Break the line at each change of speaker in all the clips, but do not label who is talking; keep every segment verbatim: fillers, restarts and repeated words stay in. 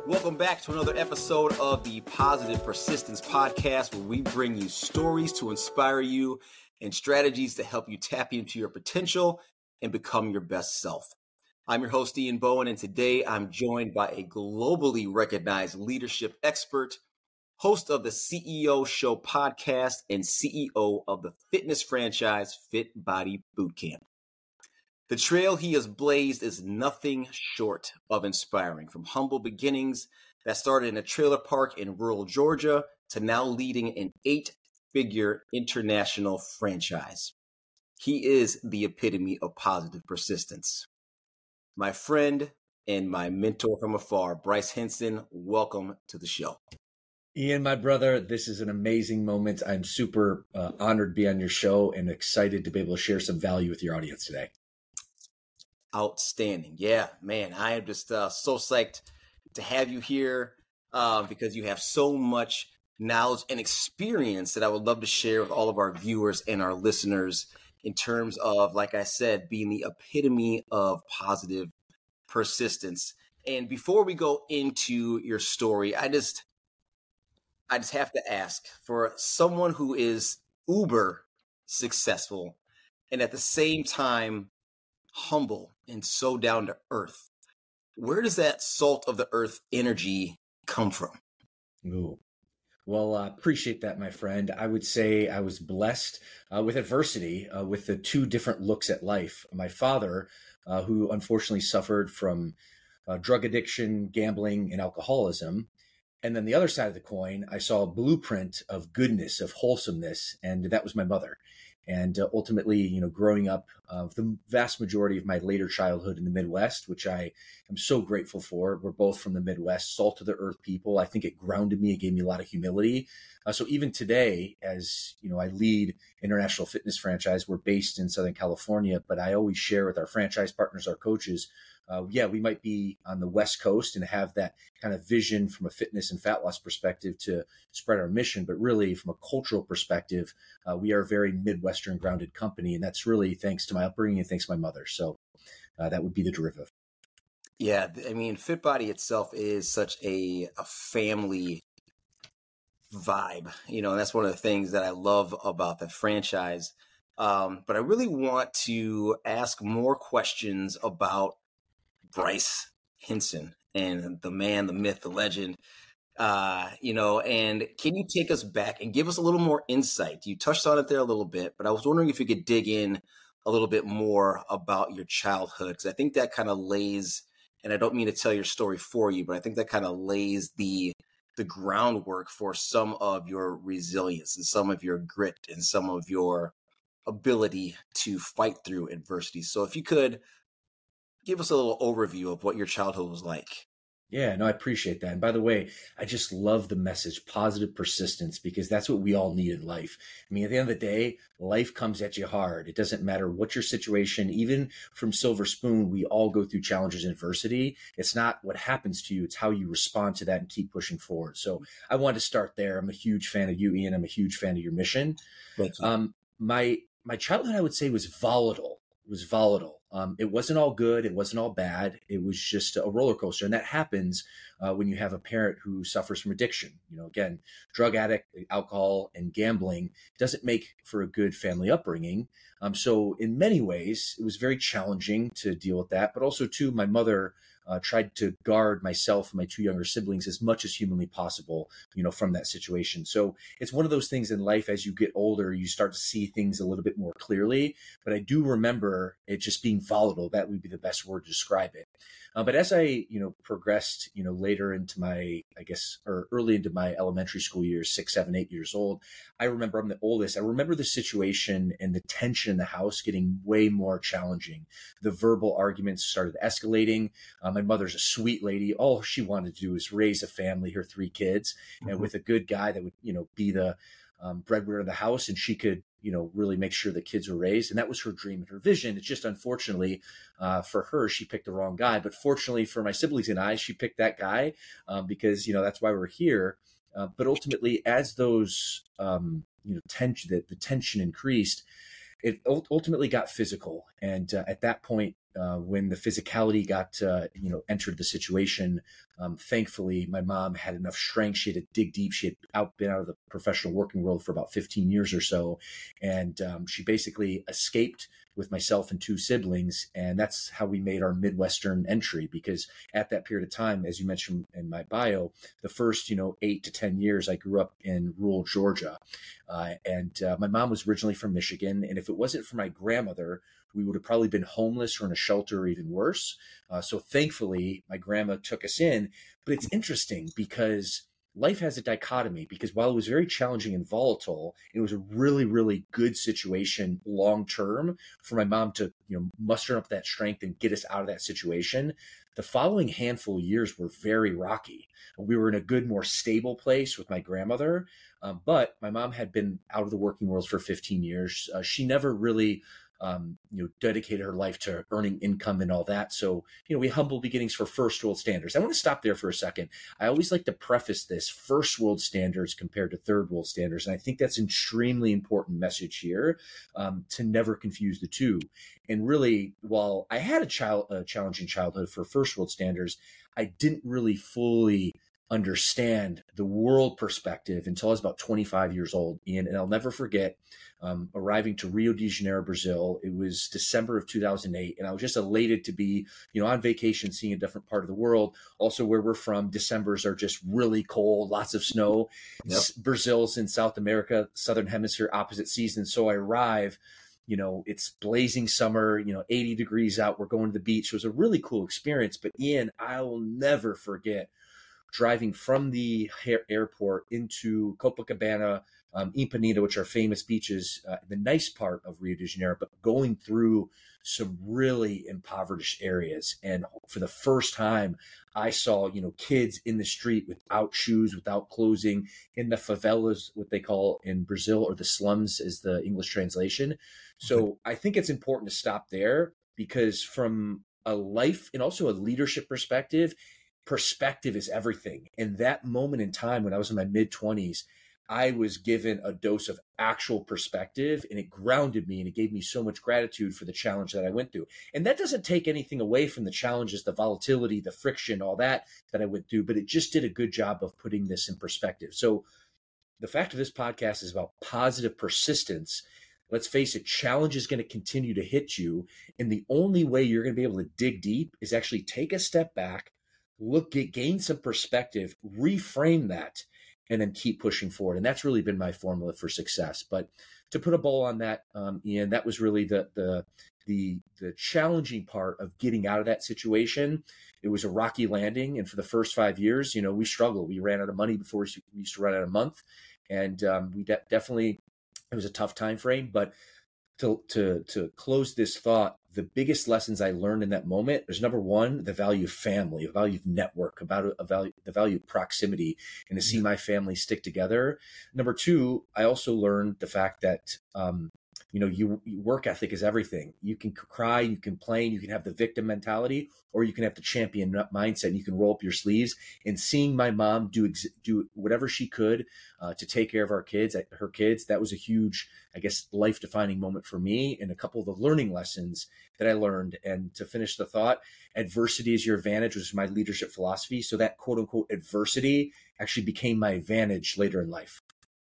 Welcome back to another episode of the Positive Persistence Podcast, where we bring you stories to inspire you and strategies to help you tap into your potential and become your best self. I'm your host, Ian Bowen, and today I'm joined by a globally recognized leadership expert, host of the C E O Show podcast, and C E O of the fitness franchise Fit Body Bootcamp. The trail he has blazed is nothing short of inspiring, from humble beginnings that started in a trailer park in rural Georgia to now leading an eight-figure international franchise. He is the epitome of positive persistence. My friend and my mentor from afar, Bryce Henson, welcome to the show.
Ian, my brother, this is an amazing moment. I'm super uh, honored to be on your show and excited to be able to share some value with your audience today.
Outstanding. Yeah, man, I am just uh, so psyched to have you here uh, because you have so much knowledge and experience that I would love to share with all of our viewers and our listeners in terms of, like I said, being the epitome of positive persistence. And before we go into your story, I just, I just have to ask, for someone who is uber successful and at the same time humble and so down to earth, where does that salt of the earth energy come from?
Ooh. Well, I uh, appreciate that, my friend. I would say I was blessed uh, with adversity, uh, with the two different looks at life. My father, uh, who unfortunately suffered from uh, drug addiction, gambling, and alcoholism. And then the other side of the coin, I saw a blueprint of goodness, of wholesomeness, and that was my mother. And uh, ultimately, you know, growing up, uh, the vast majority of my later childhood in the Midwest, which I am so grateful for. We're both from the Midwest, salt of the earth people. I think it grounded me. It gave me a lot of humility. Uh, so even today, as you know, I lead International Fitness Franchise. We're based in Southern California, but I always share with our franchise partners, our coaches, Uh, yeah, we might be on the West Coast and have that kind of vision from a fitness and fat loss perspective to spread our mission. But really, from a cultural perspective, uh, we are a very Midwestern grounded company. And that's really thanks to my upbringing and thanks to my mother. So uh, that would be the derivative.
Yeah, I mean, Fit Body itself is such a, a family vibe, you know, and that's one of the things that I love about the franchise. Um, but I really want to ask more questions about Bryce Henson and the man, the myth, the legend, uh, you know, and can you take us back and give us a little more insight? You touched on it there a little bit, but I was wondering if you could dig in a little bit more about your childhood, because I think that kind of lays, and I don't mean to tell your story for you, but I think that kind of lays the the groundwork for some of your resilience and some of your grit and some of your ability to fight through adversity. So if you could give us a little overview of what your childhood was like.
Yeah, no, I appreciate that. And by the way, I just love the message, positive persistence, because that's what we all need in life. I mean, at the end of the day, life comes at you hard. It doesn't matter what your situation, even from Silver Spoon, we all go through challenges and adversity. It's not what happens to you, it's how you respond to that and keep pushing forward. So I wanted to start there. I'm a huge fan of you, Ian. I'm a huge fan of your mission.
Thank you.
Um, my, my childhood, I would say, was volatile. It was volatile. Um, it wasn't all good. It wasn't all bad. It was just a roller coaster. And that happens uh, when you have a parent who suffers from addiction. You know, again, drug addict, alcohol, and gambling doesn't make for a good family upbringing. Um, so in many ways, it was very challenging to deal with that. But also, too, my mother uh, tried to guard myself and my two younger siblings as much as humanly possible, you know, from that situation. So it's one of those things in life, as you get older, you start to see things a little bit more clearly. But I do remember it just being volatile. That would be the best word to describe it. Uh, but as I, you know, progressed, you know, later into my, I guess, or early into my elementary school years, six, seven, eight years old, I remember I'm the oldest. I remember the situation and the tension in the house getting way more challenging. The verbal arguments started escalating. Uh, my mother's a sweet lady. All she wanted to do was raise a family, her three kids, mm-hmm. and with a good guy that would, you know, be the um, breadwinner of the house, and she could, you know, really make sure the kids were raised. And that was her dream and her vision. It's just, unfortunately, uh, for her, she picked the wrong guy. But fortunately for my siblings and I, she picked that guy um, because, you know, that's why we're here. Uh, but ultimately, as those, um, you know, tension, the, the tension increased, it ultimately got physical. And uh, at that point, uh, when the physicality got, uh, you know, entered the situation, um, thankfully, my mom had enough strength. She had to dig deep. She had out, been out of the professional working world for about fifteen years or so. And um, she basically escaped with myself and two siblings. And that's how we made our Midwestern entry, because at that period of time, as you mentioned in my bio, the first, you know, eight to ten years, I grew up in rural Georgia. Uh, and uh, my mom was originally from Michigan. And if it wasn't for my grandmother, we would have probably been homeless or in a shelter or even worse. Uh, so thankfully, my grandma took us in. But it's interesting because life has a dichotomy, because while it was very challenging and volatile, it was a really, really good situation long term for my mom to, you know, muster up that strength and get us out of that situation. The following handful of years were very rocky. We were in a good, more stable place with my grandmother, um, but my mom had been out of the working world for fifteen years. Uh, she never really Um, you know, dedicated her life to earning income and all that. So, you know, we humble beginnings for first world standards. I want to stop there for a second. I always like to preface this: first world standards compared to third world standards. And I think that's an extremely important message here, um, to never confuse the two. And really, while I had a child, a challenging childhood for first world standards, I didn't really fully understand the world perspective until I was about twenty-five years old. And, and I'll never forget um, arriving to Rio de Janeiro, Brazil. It was December of two thousand eight. And I was just elated to be, you know, on vacation, seeing a different part of the world. Also, where we're from, Decembers are just really cold, lots of snow. Yep. Brazil's in South America, Southern Hemisphere, opposite season. So I arrive, you know, it's blazing summer, you know, eighty degrees out. We're going to the beach. It was a really cool experience. But Ian, I will never forget driving from the airport into Copacabana, um, Ipanema, which are famous beaches, uh, the nice part of Rio de Janeiro, but going through some really impoverished areas. And for the first time, I saw, you know, kids in the street without shoes, without clothing, in the favelas, what they call in Brazil, or the slums is the English translation. So I think it's important to stop there, because from a life and also a leadership perspective, perspective is everything. And that moment in time when I was in my mid twenties, I was given a dose of actual perspective, and it grounded me, and it gave me so much gratitude for the challenge that I went through. And that doesn't take anything away from the challenges, the volatility, the friction, all that that I went through, but it just did a good job of putting this in perspective. So the fact of this podcast is about positive persistence. Let's face it, challenge is going to continue to hit you. And the only way you're going to be able to dig deep is actually take a step back, look, get, gain some perspective, reframe that, and then keep pushing forward. And that's really been my formula for success. But to put a bow on that, um, Ian, that was really the, the, the, the challenging part of getting out of that situation. It was a rocky landing. And for the first five years, you know, we struggled. We ran out of money before we used to run out of a month. And um, we de- definitely, it was a tough time frame. But to, to, to close this thought, the biggest lessons I learned in that moment is, number one, the value of family, the value of network, about a value, the value of proximity, and to see my family stick together. Number two, I also learned the fact that, um, you know, you, you work ethic is everything. You can cry, you can complain, you can have the victim mentality, or you can have the champion mindset, and you can roll up your sleeves. And seeing my mom do ex- do whatever she could uh, to take care of our kids, her kids, that was a huge, I guess, life-defining moment for me, and a couple of the learning lessons that I learned. And to finish the thought, adversity is your advantage was my leadership philosophy. So that quote-unquote adversity actually became my advantage later in life.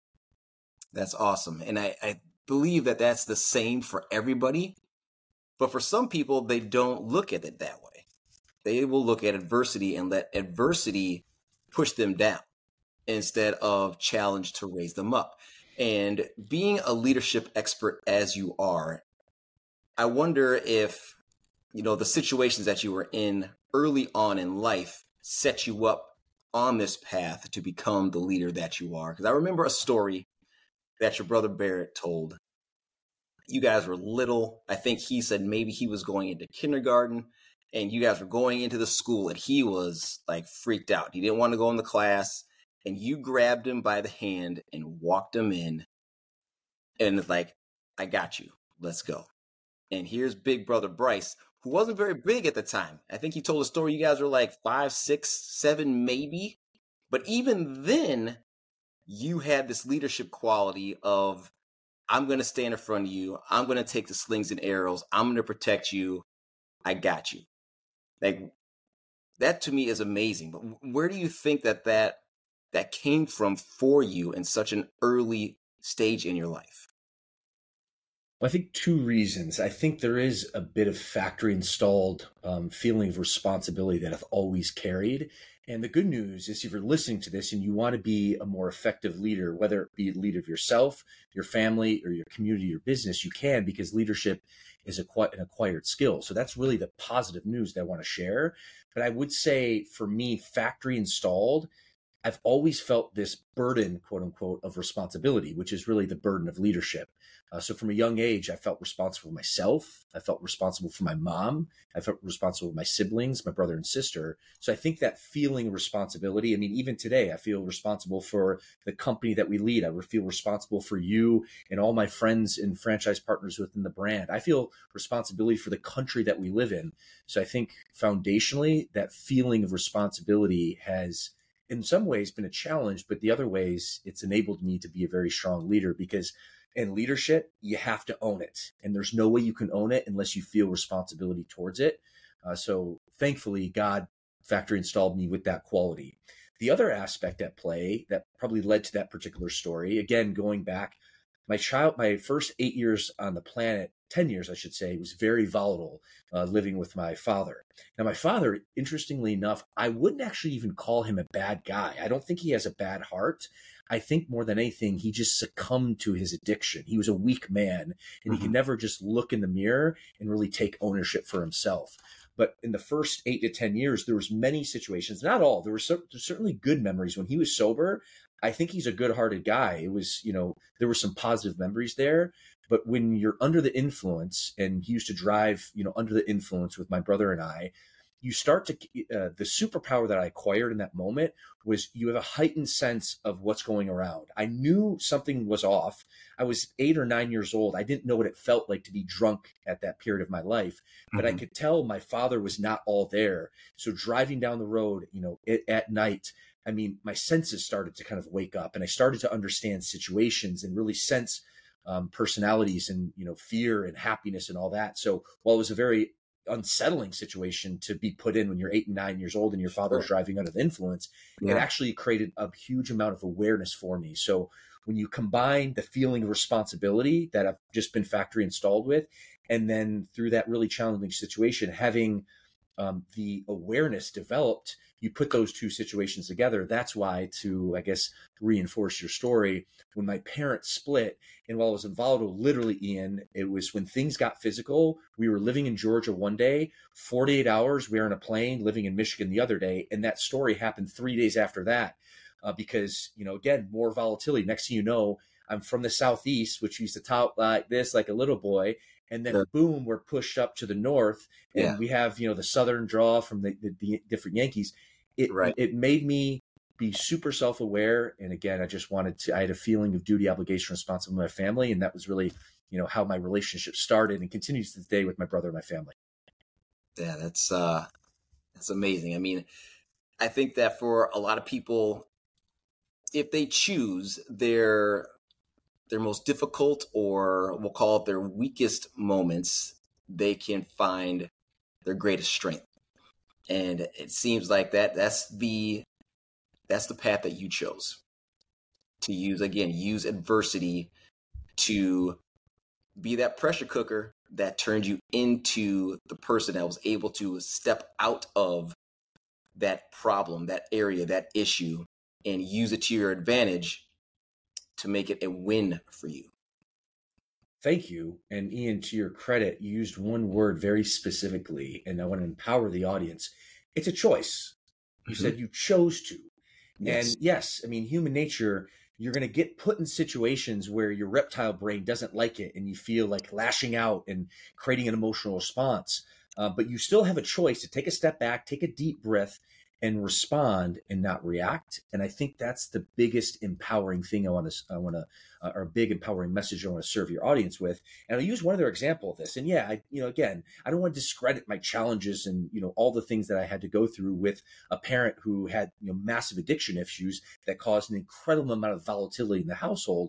That's awesome. And I, I believe that that's the same for everybody. But for some people, they don't look at it that way. They will look at adversity and let adversity push them down instead of challenge to raise them up. And being a leadership expert as you are, I wonder if, you know, the situations that you were in early on in life set you up on this path to become the leader that you are. Because I remember a story that your brother Barrett told. You guys were little. I think he said maybe he was going into kindergarten, and you guys were going into the school, and he was like freaked out. He didn't want to go in the class, and you grabbed him by the hand and walked him in, and it's like, I got you. Let's go. And here's big brother Bryce, who wasn't very big at the time. I think he told a story. You guys were like five, six, seven, maybe. But even then, you had this leadership quality of, I'm going to stand in front of you. I'm going to take the slings and arrows. I'm going to protect you. I got you. Like that to me is amazing. But where do you think that that that came from for you in such an early stage in your life?
Well, I think two reasons. I think there is a bit of factory installed um, feeling of responsibility that I've always carried. And the good news is if you're listening to this and you want to be a more effective leader, whether it be a leader of yourself, your family, or your community or business, you can, because leadership is a, an acquired skill. So that's really the positive news that I want to share. But I would say for me, factory installed, I've always felt this burden, quote unquote, of responsibility, which is really the burden of leadership. Uh, so from a young age, I felt responsible for myself. I felt responsible for my mom. I felt responsible for my siblings, my brother and sister. So I think that feeling of responsibility, I mean, even today, I feel responsible for the company that we lead. I feel responsible for you and all my friends and franchise partners within the brand. I feel responsibility for the country that we live in. So I think foundationally, that feeling of responsibility has in some ways been a challenge, but the other ways it's enabled me to be a very strong leader, because in leadership, you have to own it. And there's no way you can own it unless you feel responsibility towards it. Uh, so thankfully, God factory installed me with that quality. The other aspect at play that probably led to that particular story, again, going back, my child, my first eight years on the planet, ten years, I should say, was very volatile, uh, living with my father. Now, my father, interestingly enough, I wouldn't actually even call him a bad guy. I don't think he has a bad heart. I think more than anything, he just succumbed to his addiction. He was a weak man, and mm-hmm. he could never just look in the mirror and really take ownership for himself. But in the first eight to ten years, there was many situations, not all, there were so, certainly good memories. When he was sober, I think he's a good-hearted guy. It was, you know, there were some positive memories there. But when you're under the influence, and he used to drive, you know, under the influence with my brother and I, you start to, uh, the superpower that I acquired in that moment was you have a heightened sense of what's going around. I knew something was off. I was eight or nine years old. I didn't know what it felt like to be drunk at that period of my life, but mm-hmm. I could tell my father was not all there. So driving down the road, you know, it, at night, I mean, my senses started to kind of wake up, and I started to understand situations and really sense um, personalities and, you know, fear and happiness and all that. So while it was a very unsettling situation to be put in when you're eight and nine years old and your father's sure. driving under the influence, yeah. it actually created a huge amount of awareness for me. So when you combine the feeling of responsibility that I've just been factory installed with, and then through that really challenging situation, having um, the awareness developed, you put those two situations together. That's why, to, I guess, reinforce your story, when my parents split, and while I was in volatile, literally, Ian, it was when things got physical. We were living in Georgia one day, forty-eight hours, we were on a plane, living in Michigan the other day. And that story happened three days after that, uh, because, you know, again, more volatility. Next thing you know, I'm from the Southeast, which used to talk like this, like a little boy. And then, yeah. boom, we're pushed up to the north, and yeah. we have, you know, the Southern draw from the, the, the different Yankees. It right. it made me be super self-aware. And again, I just wanted to, I had a feeling of duty, obligation, responsibility with my family. And that was really, you know, how my relationship started and continues to this day with my brother and my family.
Yeah, that's, uh, that's amazing. I mean, I think that for a lot of people, if they choose their, their most difficult, or we'll call it their weakest moments, they can find their greatest strength. And it seems like that that's the that's the path that you chose to use. Again, use adversity to be that pressure cooker that turned you into the person that was able to step out of that problem, that area, that issue, and use it to your advantage to make it a win for you.
Thank you. And Ian, to your credit, you used one word very specifically, and I want to empower the audience. It's a choice. You mm-hmm. said you chose to. Yes. And yes, I mean, human nature, you're going to get put in situations where your reptile brain doesn't like it, and you feel like lashing out and creating an emotional response. Uh, but you still have a choice to take a step back, take a deep breath, and respond and not react. And I think that's the biggest empowering thing I want to, I want to, uh, or a big empowering message I want to serve your audience with. And I'll use one other example of this. And yeah, I, you know, again, I don't want to discredit my challenges and, you know, all the things that I had to go through with a parent who had, you know, massive addiction issues that caused an incredible amount of volatility in the household.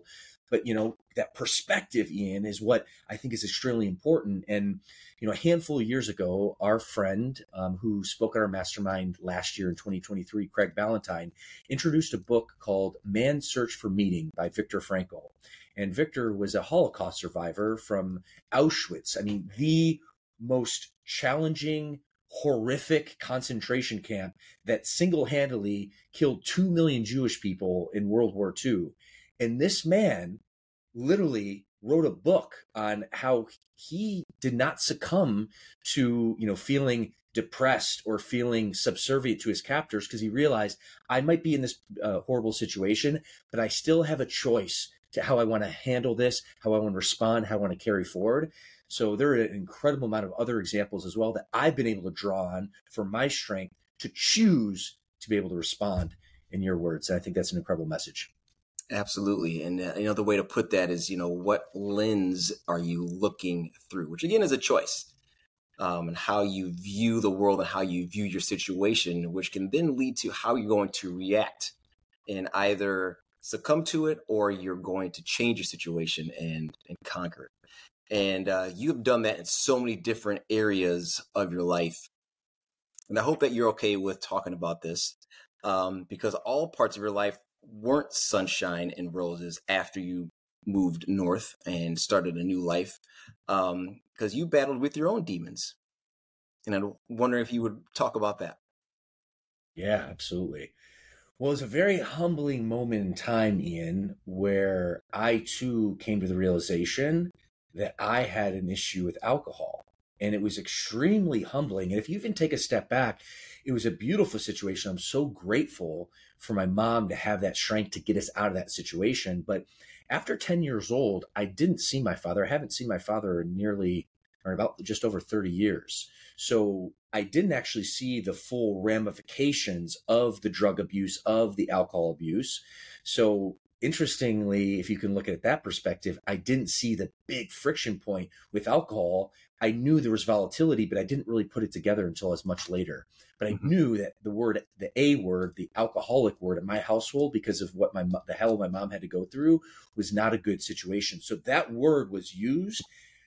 But, you know, that perspective, Ian, is what I think is extremely important. And, you know, a handful of years ago, our friend um, who spoke at our mastermind last year in twenty twenty-three, Craig Ballantyne, introduced a book called Man's Search for Meaning by Viktor Frankl. And Viktor was a Holocaust survivor from Auschwitz. I mean, the most challenging, horrific concentration camp that single-handedly killed two million Jewish people in World War Two. And this man literally wrote a book on how he did not succumb to, you know, feeling depressed or feeling subservient to his captors, because he realized, I might be in this uh, horrible situation, but I still have a choice to how I want to handle this, how I want to respond, how I want to carry forward. So there are an incredible amount of other examples as well that I've been able to draw on for my strength to choose to be able to respond, in your words. And I think that's an incredible message.
Absolutely. And uh, another way to put that is, you know, what lens are you looking through, which again is a choice, um, and how you view the world and how you view your situation, which can then lead to how you're going to react and either succumb to it or you're going to change your situation and, and conquer it. And uh, you've done that in so many different areas of your life. And I hope that you're okay with talking about this, um, because all parts of your life weren't sunshine and roses after you moved north and started a new life, um, because you battled with your own demons. And I'm wondering if you would talk about that.
Yeah, absolutely. Well, it was a very humbling moment in time, Ian, where I too came to the realization that I had an issue with alcohol. And it was extremely humbling. And if you even take a step back, it was a beautiful situation. I'm so grateful for my mom to have that strength to get us out of that situation. But after ten years old, I didn't see my father. I haven't seen my father in nearly, or about just over thirty years. So I didn't actually see the full ramifications of the drug abuse, of the alcohol abuse. So interestingly, if you can look at it that perspective, I didn't see the big friction point with alcohol. I knew there was volatility, but I didn't really put it together until as much later. But I mm-hmm. knew that the word, the A word, the alcoholic word in my household, because of what my the hell my mom had to go through, was not a good situation. So that word was used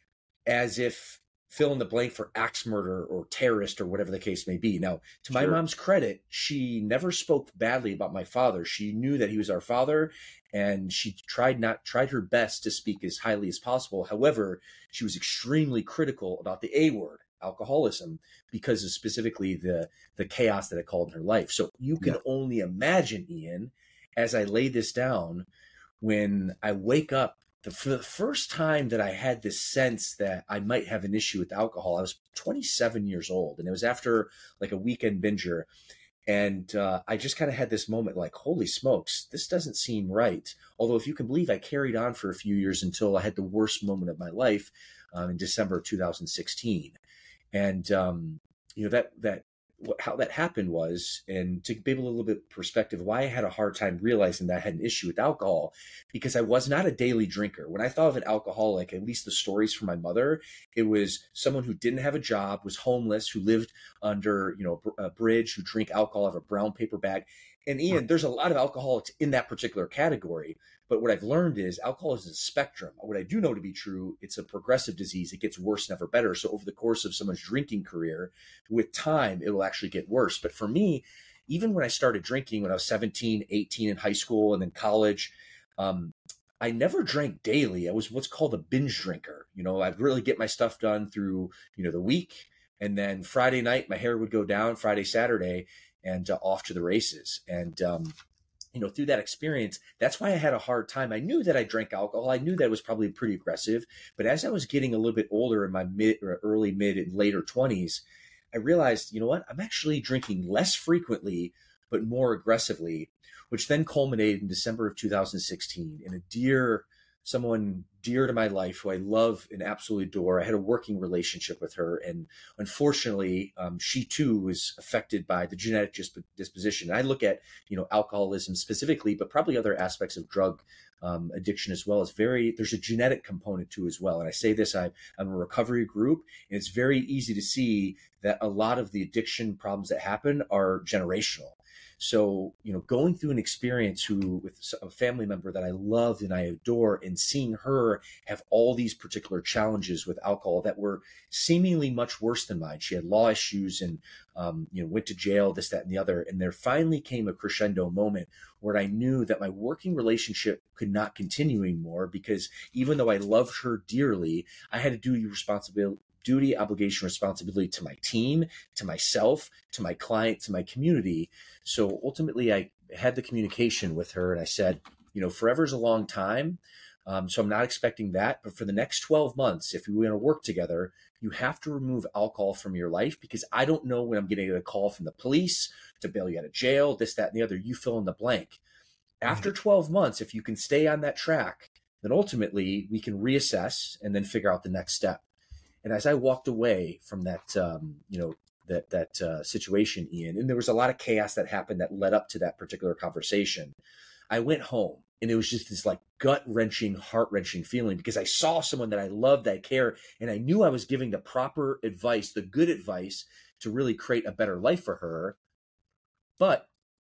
as if fill in the blank for axe murder or terrorist or whatever the case may be. Now, to my sure. mom's credit, she never spoke badly about my father. She knew that he was our father, and she tried not tried her best to speak as highly as possible. However, she was extremely critical about the A word, alcoholism, because of specifically the the chaos that it called in her life. So you can yeah. only imagine, Ian, as I lay this down, when I wake up, the, for the first time that I had this sense that I might have an issue with alcohol, I was twenty-seven years old, and it was after like a weekend binger. And uh, I just kind of had this moment like, holy smokes, this doesn't seem right. Although if you can believe, I carried on for a few years until I had the worst moment of my life um, in December of two thousand sixteen. And, um, you know, that, that, how that happened was, and to give a little bit of perspective, why I had a hard time realizing that I had an issue with alcohol, because I was not a daily drinker. When I thought of an alcoholic, at least the stories from my mother, it was someone who didn't have a job, was homeless, who lived under, you know, a bridge, who drink alcohol out of a brown paper bag. And Ian, there's a lot of alcoholics in that particular category. But what I've learned is alcohol is a spectrum. What I do know to be true, it's a progressive disease. It gets worse, never better. So over the course of someone's drinking career, with time, it will actually get worse. But for me, even when I started drinking when I was seventeen, eighteen in high school and then college, um, I never drank daily. I was what's called a binge drinker. You know, I'd really get my stuff done through, you know, the week. And then Friday night, my hair would go down, Friday, Saturday, and uh, off to the races. And, um, you know, through that experience, that's why I had a hard time. I knew that I drank alcohol. I knew that it was probably pretty aggressive. But as I was getting a little bit older in my mid or early, mid and later twenties, I realized, you know what, I'm actually drinking less frequently, but more aggressively, which then culminated in December of two thousand sixteen in a dear, someone dear to my life who I love and absolutely adore. I had a working relationship with her. And unfortunately, um, she too was affected by the genetic disp- disposition. And I look at, you know, alcoholism specifically, but probably other aspects of drug um, addiction as well as very, there's a genetic component to as well. And I say this, I, I'm a recovery group, and it's very easy to see that a lot of the addiction problems that happen are generational. So, you know, going through an experience who with a family member that I loved and I adore, and seeing her have all these particular challenges with alcohol that were seemingly much worse than mine. She had law issues and, um, you know, went to jail, this, that, and the other. And there finally came a crescendo moment where I knew that my working relationship could not continue anymore, because even though I loved her dearly, I had a duty responsibility duty, obligation, responsibility to my team, to myself, to my client, to my community. So ultimately I had the communication with her and I said, you know, forever is a long time. Um, so I'm not expecting that, but for the next twelve months, if we want to work together, you have to remove alcohol from your life, because I don't know when I'm getting a call from the police to bail you out of jail, this, that, and the other. You fill in the blank. After twelve months, if you can stay on that track, then ultimately we can reassess and then figure out the next step. And as I walked away from that, um, you know, that that uh, situation, Ian, and there was a lot of chaos that happened that led up to that particular conversation, I went home and it was just this like gut wrenching, heart wrenching feeling, because I saw someone that I loved, that I care, and I knew I was giving the proper advice, the good advice to really create a better life for her. But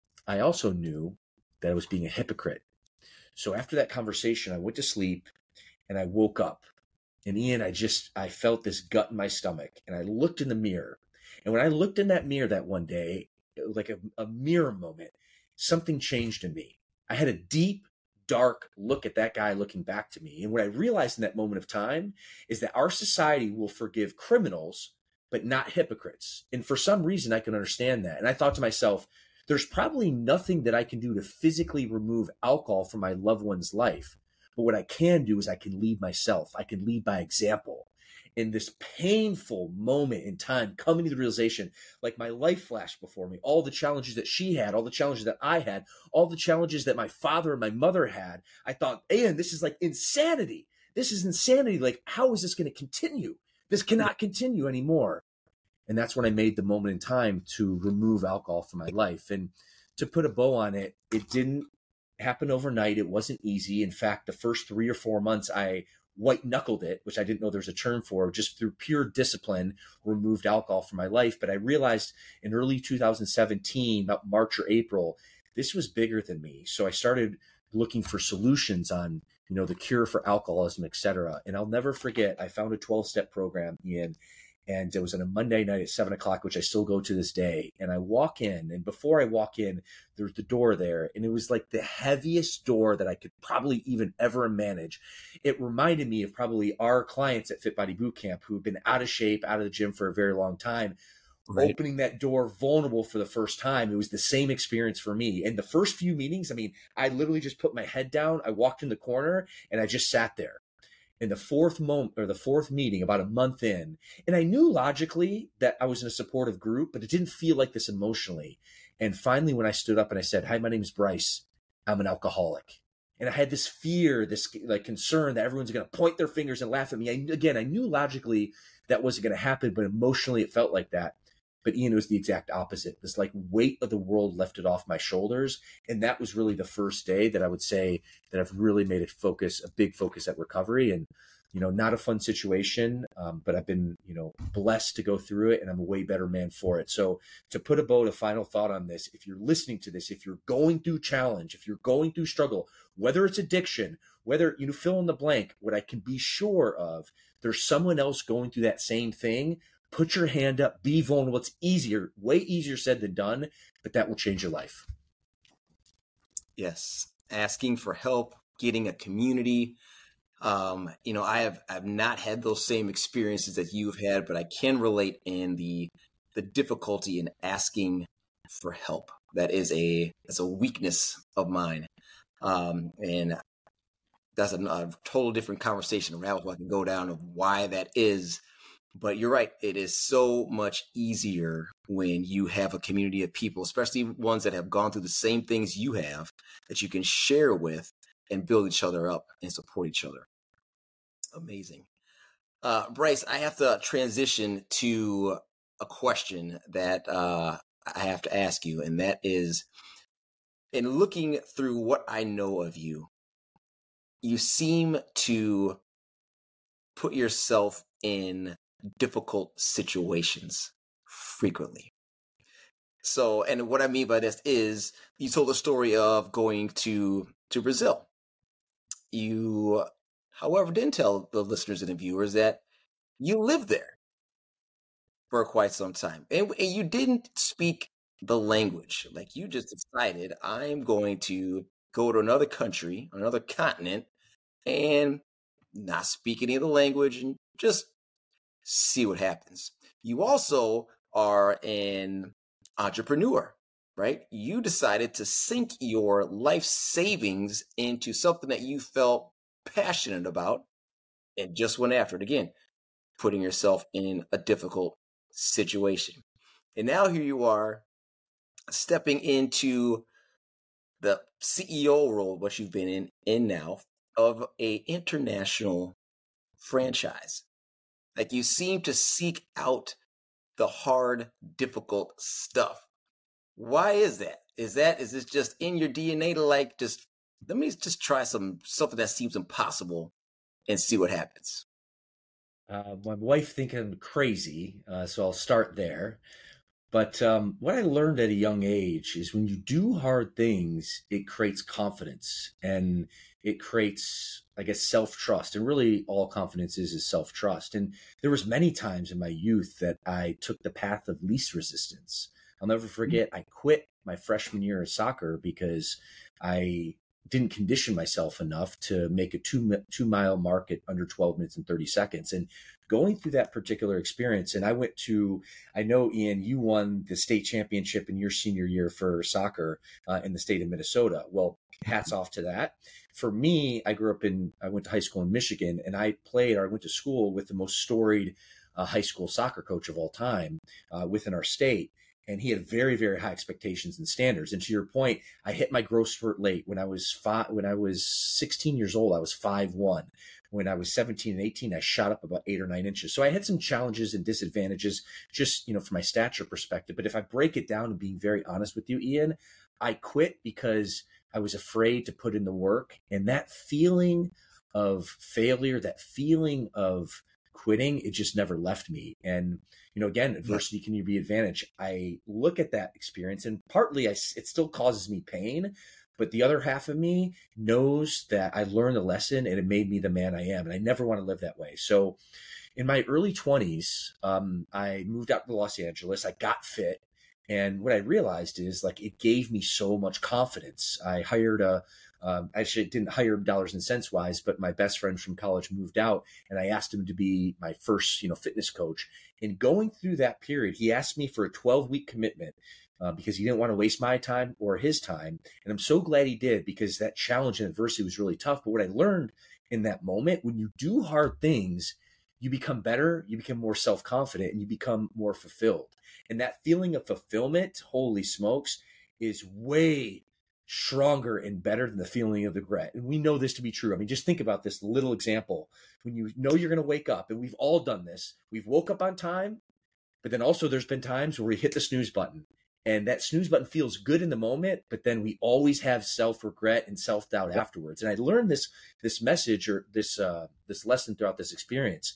I also knew that I was being a hypocrite. So after that conversation, I went to sleep and I woke up. And Ian, I just, I felt this gut in my stomach, and I looked in the mirror. And when I looked in that mirror that one day, it was like a, a mirror moment, something changed in me. I had a deep, dark look at that guy looking back to me. And what I realized in that moment of time is that our society will forgive criminals, but not hypocrites. And for some reason, I can understand that. And I thought to myself, there's probably nothing that I can do to physically remove alcohol from my loved one's life. But what I can do is I can lead myself. I can lead by example. In this painful moment in time, coming to the realization, like my life flashed before me, all the challenges that she had, all the challenges that I had, all the challenges that my father and my mother had. I thought, Ian, this is like insanity. This is insanity. Like, how is this going to continue? This cannot continue anymore. And that's when I made the moment in time to remove alcohol from my life. And to put a bow on it, it didn't happen overnight. It wasn't easy. In fact, the first three or four months, I white knuckled it, which I didn't know there's a term for, just through pure discipline, removed alcohol from my life. But I realized in early two thousand seventeen, about March or April, this was bigger than me. So I started looking for solutions on, you know, the cure for alcoholism, et cetera. And I'll never forget, I found a twelve-step program, Ian, and it was on a Monday night at seven o'clock, which I still go to this day. And I walk in, and before I walk in, there's the door there. And it was like the heaviest door that I could probably even ever manage. It reminded me of probably our clients at Fit Body Bootcamp who have been out of shape, out of the gym for a very long time. Right. Opening that door vulnerable for the first time. It was the same experience for me. And the first few meetings, I mean, I literally just put my head down. I walked in the corner and I just sat there. In the fourth moment or the fourth meeting, about a month in, and I knew logically that I was in a supportive group, but it didn't feel like this emotionally. And finally, when I stood up and I said, "Hi, my name is Bryce. I'm an alcoholic," and I had this fear, this like concern that everyone's going to point their fingers and laugh at me. I, again, I knew logically that wasn't going to happen, but emotionally it felt like that. But Ian, it was the exact opposite. This like weight of the world lifted off my shoulders. And that was really the first day that I would say that I've really made a focus, a big focus at recovery. And, you know, not a fun situation, um, but I've been, you know, blessed to go through it, and I'm a way better man for it. So to put a bow, a final thought on this, if you're listening to this, if you're going through challenge, if you're going through struggle, whether it's addiction, whether you know, fill in the blank, what I can be sure of, there's someone else going through that same thing. Put your hand up, be vulnerable. It's easier, way easier said than done, but that will change your life.
Yes. Asking for help, getting a community. Um, you know, I have, I've not had those same experiences that you've had, but I can relate in the, the difficulty in asking for help. That is a, that's a weakness of mine. Um, and that's a, a total different conversation, a rabbit hole I can go down of why that is. But you're right. It is so much easier when you have a community of people, especially ones that have gone through the same things you have, that you can share with and build each other up and support each other. Amazing. Uh, Bryce, I have to transition to a question that uh, I have to ask you, and that is, in looking through what I know of you, you seem to put yourself in difficult situations frequently. So, and what I mean by this is you told the story of going to to Brazil. You, however, didn't tell the listeners and the viewers that you lived there for quite some time, and, and you didn't speak the language. Like you just decided, I'm going to go to another country, another continent, and not speak any of the language, and just see what happens. You also are an entrepreneur, right? You decided to sink your life savings into something that you felt passionate about and just went after it again, putting yourself in a difficult situation. And now here you are stepping into the C E O role, what you've been in, in now, of a international franchise. Like you seem to seek out the hard, difficult stuff. Why is that? Is that is this just in your D N A to like just let me just try some something that seems impossible and see what happens?
Uh, my wife think I'm crazy, uh, so I'll start there. But um, what I learned at a young age is when you do hard things, it creates confidence and it creates, I guess, self-trust. And really all confidence is is self-trust. And there was many times in my youth that I took the path of least resistance. I'll never forget, I quit my freshman year of soccer because I didn't condition myself enough to make a two two mile mark at under twelve minutes and thirty seconds. And going through that particular experience, and I went to, I know, Ian, you won the state championship in your senior year for soccer uh, in the state of Minnesota. Well, hats off to that. For me, I grew up in, I went to high school in Michigan, and I played, or I went to school with the most storied uh, high school soccer coach of all time uh, within our state. And he had very, very high expectations and standards. And to your point, I hit my growth spurt late. When I was five, when I was sixteen years old, I was five one. When I was seventeen and eighteen, I shot up about eight or nine inches. So I had some challenges and disadvantages just, you know, from my stature perspective. But if I break it down and being very honest with you, Ian, I quit because I was afraid to put in the work. And that feeling of failure, that feeling of quitting, it just never left me. And, you know, again, adversity can be advantage. I look at that experience and partly I, it still causes me pain, but the other half of me knows that I learned a lesson and it made me the man I am. And I never want to live that way. So in my early twenties, um, I moved out to Los Angeles. I got fit. And what I realized is like, it gave me so much confidence. I hired a, Um, actually, I didn't hire him dollars and cents wise, but my best friend from college moved out and I asked him to be my first, you know, fitness coach. And going through that period, he asked me for a twelve week commitment uh, because he didn't want to waste my time or his time. And I'm so glad he did because that challenge and adversity was really tough. But what I learned in that moment, when you do hard things, you become better, you become more self-confident, and you become more fulfilled. And that feeling of fulfillment, holy smokes, is way stronger and better than the feeling of regret. And we know this to be true. I mean, just think about this little example. When you know you're going to wake up, and we've all done this, we've woke up on time, but then also there's been times where we hit the snooze button. And that snooze button feels good in the moment, but then we always have self-regret and self-doubt afterwards. And I learned this this message or this uh, this lesson throughout this experience.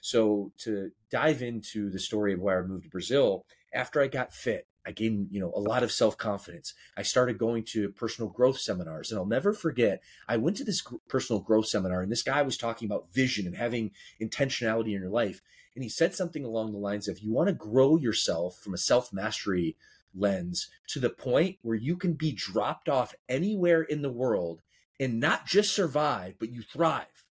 So to dive into the story of why I moved to Brazil, after I got fit, I gained, you know, a lot of self-confidence. I started going to personal growth seminars, and I'll never forget, I went to this personal growth seminar, and this guy was talking about vision and having intentionality in your life. And he said something along the lines of, you want to grow yourself from a self-mastery lens to the point where you can be dropped off anywhere in the world and not just survive, but you thrive.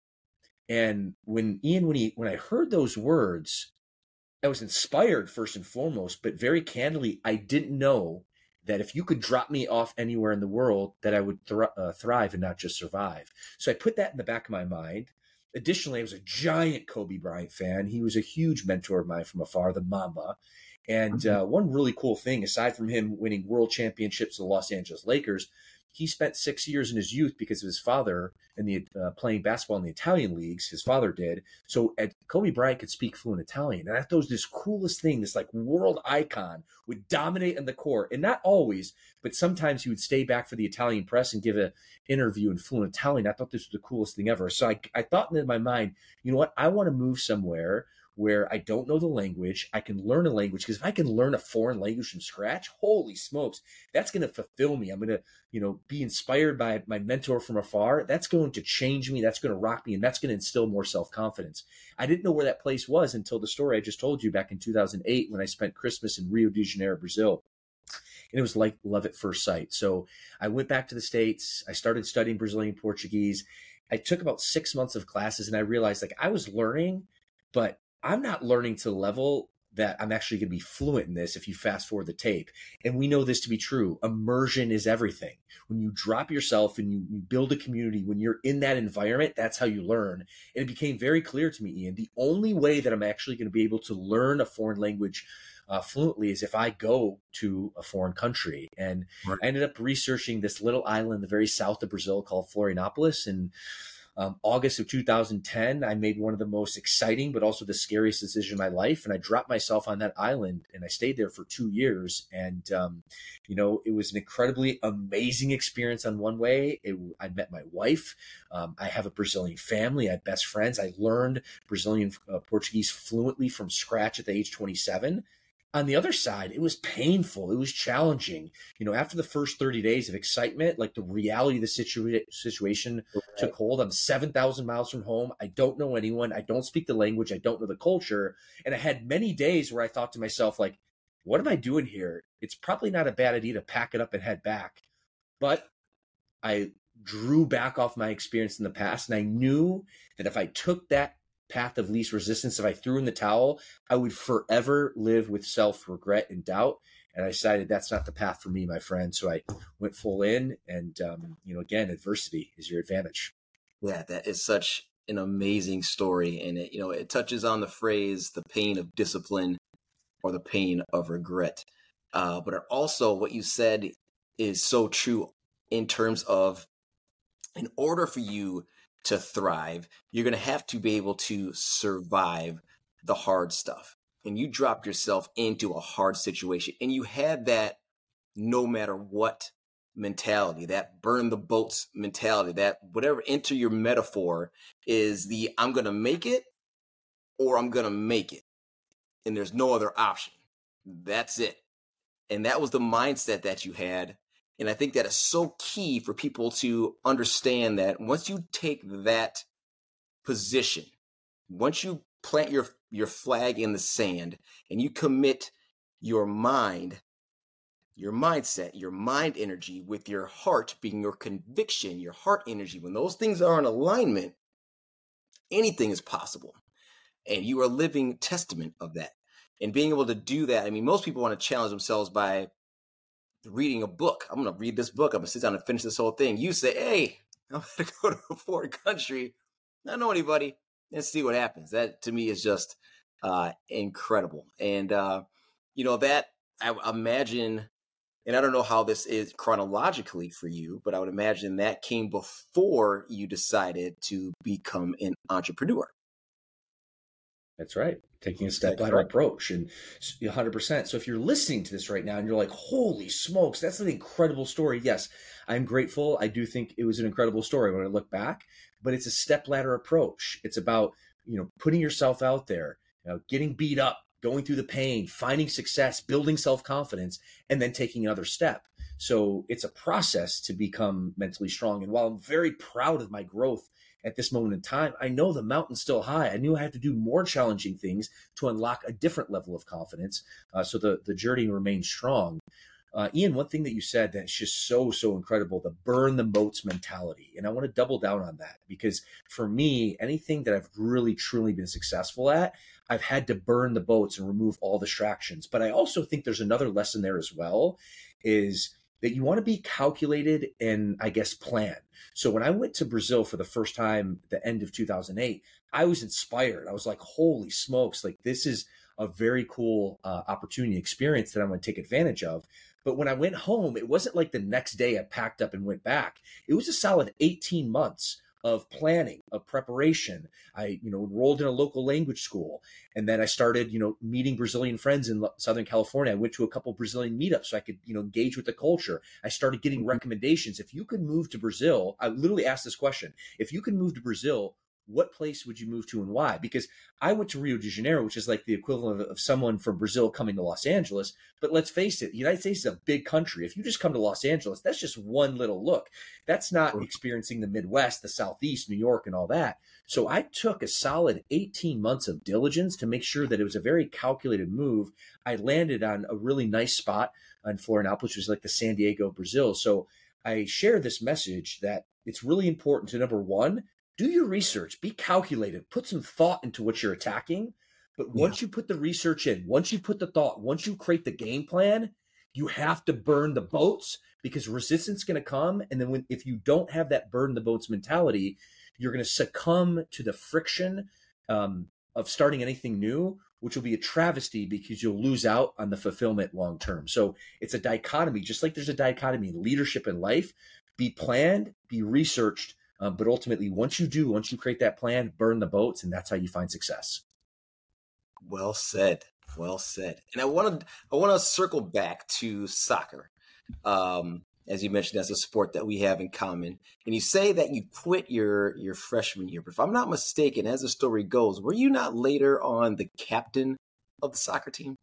And when Ian, when he, when I heard those words, I was inspired first and foremost, but very candidly, I didn't know that if you could drop me off anywhere in the world, that I would thr- uh, thrive and not just survive. So I put that in the back of my mind. Additionally, I was a giant Kobe Bryant fan. He was a huge mentor of mine from afar, the Mamba. And uh, one really cool thing, aside from him winning world championships with the Los Angeles Lakers, he spent six years in his youth because of his father and the uh, playing basketball in the Italian leagues. His father did. So Ed, Kobe Bryant could speak fluent Italian. And I thought it was this coolest thing, this like world icon would dominate on the court. And not always, but sometimes he would stay back for the Italian press and give an interview in fluent Italian. I thought this was the coolest thing ever. So I, I thought in my mind, you know what? I want to move somewhere where I don't know the language. I can learn a language, because if I can learn a foreign language from scratch, holy smokes, that's going to fulfill me. I'm going to, you know, be inspired by my mentor from afar. That's going to change me. That's going to rock me. And that's going to instill more self-confidence. I didn't know where that place was until the story I just told you back in two thousand eight, when I spent Christmas in Rio de Janeiro, Brazil. And it was like love at first sight. So I went back to the States. I started studying Brazilian Portuguese. I took about six months of classes, and I realized like I was learning, but I'm not learning to the level that I'm actually going to be fluent in this if you fast forward the tape. And we know this to be true. Immersion is everything. When you drop yourself and you, you build a community, when you're in that environment, that's how you learn. And it became very clear to me, Ian, the only way that I'm actually going to be able to learn a foreign language Uh, fluently is if I go to a foreign country. And
Right.
I ended up researching this little island in the very south of Brazil called Florianopolis. And um, August of two thousand ten, I made one of the most exciting, but also the scariest decisions of my life. And I dropped myself on that island, and I stayed there for two years. And, um, you know, it was an incredibly amazing experience on one way. It, I met my wife. Um, I have a Brazilian family. I have best friends. I learned Brazilian uh, Portuguese fluently from scratch at the age twenty-seven. On the other side, it was painful. It was challenging. You know, after the first thirty days of excitement, like the reality of the situa- situation took hold. I'm seven thousand miles from home. I don't know anyone. I don't speak the language. I don't know the culture. And I had many days where I thought to myself, like, what am I doing here? It's probably not a bad idea to pack it up and head back. But I drew back off my experience in the past, and I knew that if I took that path of least resistance, if I threw in the towel, I would forever live with self-regret and doubt. And I decided that's not the path for me, my friend. So I went full in, and, um, you know, again, adversity is your advantage.
Yeah, that is such an amazing story. And it, you know, it touches on the phrase, the pain of discipline or the pain of regret. Uh, but also what you said is so true in terms of, in order for you to thrive, you're going to have to be able to survive the hard stuff. And you dropped yourself into a hard situation, and you had that no matter what mentality, that burn the boats mentality, that whatever, enter your metaphor is the I'm going to make it or I'm going to make it. And there's no other option. That's it. And that was the mindset that you had. And I think that is so key for people to understand that once you take that position, once you plant your, your flag in the sand and you commit your mind, your mindset, your mind energy with your heart being your conviction, your heart energy, when those things are in alignment, anything is possible. And you are a living testament of that. And being able to do that, I mean, most people want to challenge themselves by reading a book. I'm going to read this book. I'm going to sit down and finish this whole thing. You say, hey, I'm going to go to a foreign country, not know anybody, and see what happens. That to me is just uh, incredible. And, uh, you know, that I imagine, and I don't know how this is chronologically for you, but I would imagine that came before you decided to become an entrepreneur.
That's right. Taking a step ladder approach, and one hundred percent. So if you're listening to this right now and you're like, holy smokes, that's an incredible story. Yes, I'm grateful. I do think it was an incredible story when I look back, but it's a step ladder approach. It's about, you know, putting yourself out there, you know, getting beat up, going through the pain, finding success, building self-confidence, and then taking another step. So it's a process to become mentally strong. And while I'm very proud of my growth at this moment in time, I know the mountain's still high. I knew I had to do more challenging things to unlock a different level of confidence. Uh, so the, the journey remains strong. Uh, Ian, one thing that you said that's just so, so incredible, the burn the moats mentality. And I want to double down on that, because for me, anything that I've really, truly been successful at, I've had to burn the boats and remove all distractions. But I also think there's another lesson there as well, is that you want to be calculated and, I guess, plan. So when I went to Brazil for the first time at the end of two thousand eight, I was inspired. I was like, holy smokes, like this is a very cool uh, opportunity experience that I'm going to take advantage of. But when I went home, it wasn't like the next day I packed up and went back. It was a solid eighteen months of planning, of preparation. I, you know, enrolled in a local language school. And then I started, you know, meeting Brazilian friends in Southern California. I went to a couple of Brazilian meetups so I could, you know, engage with the culture. I started getting recommendations. If you could move to Brazil, I literally asked this question. If you could move to Brazil, what place would you move to and why? Because I went to Rio de Janeiro, which is like the equivalent of, of someone from Brazil coming to Los Angeles. But let's face it, the United States is a big country. If you just come to Los Angeles, that's just one little look. That's not experiencing the Midwest, the Southeast, New York, and all that. So I took a solid eighteen months of diligence to make sure that it was a very calculated move. I landed on a really nice spot in Florianópolis, which was like the San Diego of Brazil. So I share this message that it's really important to, number one, do your research, be calculated, put some thought into what you're attacking. But once yeah. you put the research in, once you put the thought, once you create the game plan, you have to burn the boats because resistance is going to come. And then when, if you don't have that burn the boats mentality, you're going to succumb to the friction um, of starting anything new, which will be a travesty because you'll lose out on the fulfillment long term. So it's a dichotomy, just like there's a dichotomy in leadership and life. Be planned, be researched, um, but ultimately, once you do, once you create that plan, burn the boats, and that's how you find success.
Well said. Well said. And I want to I want to circle back to soccer. Um, as you mentioned, that's a sport that we have in common. And you say that you quit your your freshman year. But if I'm not mistaken, as the story goes, were you not later on the captain of the soccer team?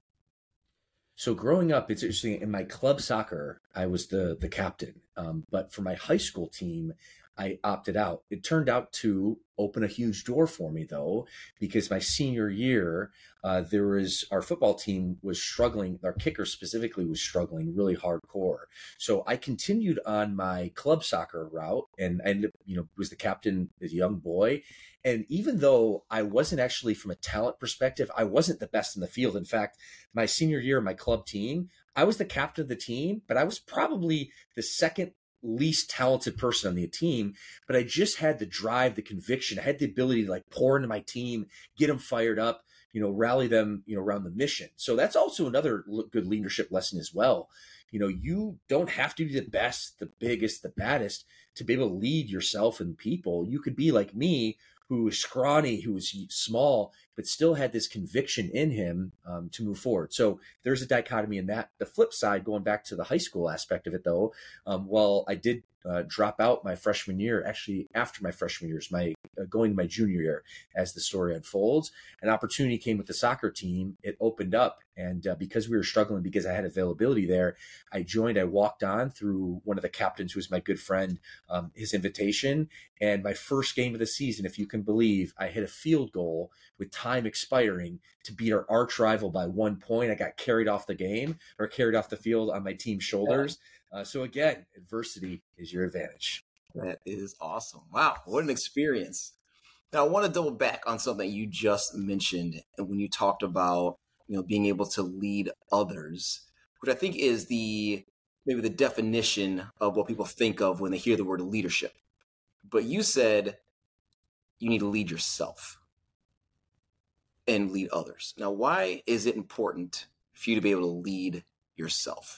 So growing up, it's interesting. In my club soccer, I was the the captain. Um, but for my high school team, I opted out. It turned out to open a huge door for me, though, because my senior year, uh, there was our football team was struggling. Our kicker specifically was struggling really hardcore. So I continued on my club soccer route, and I ended up, you know, was the captain as a young boy. And even though I wasn't actually, from a talent perspective, I wasn't the best in the field. In fact, my senior year, my club team, I was the captain of the team, but I was probably the second least talented person on the team, but I just had the drive, the conviction. I had the ability to like pour into my team, get them fired up, you know, rally them, you know, around the mission. So that's also another good leadership lesson as well. You know, you don't have to be the best, the biggest, the baddest to be able to lead yourself and people. You could be like me, who was scrawny, who was small, but still had this conviction in him um, to move forward. So there's a dichotomy in that. The flip side, going back to the high school aspect of it, though, um, while I did uh, drop out my freshman year, actually after my freshman years, my uh, going to my junior year, as the story unfolds, an opportunity came with the soccer team. It opened up, and uh, because we were struggling, because I had availability there, I joined. I walked on through one of the captains, who was my good friend, um, his invitation, and my first game of the season, if you can believe, I hit a field goal with time expiring to beat our arch rival by one point. I got carried off the game or carried off the field on my team's shoulders. Uh, so again, adversity is your advantage.
That is awesome. Wow. What an experience. Now I want to double back on something you just mentioned. And when you talked about, you know, being able to lead others, which I think is the, maybe the definition of what people think of when they hear the word leadership. But you said you need to lead yourself and lead others. Now, why is it important for you to be able to lead yourself?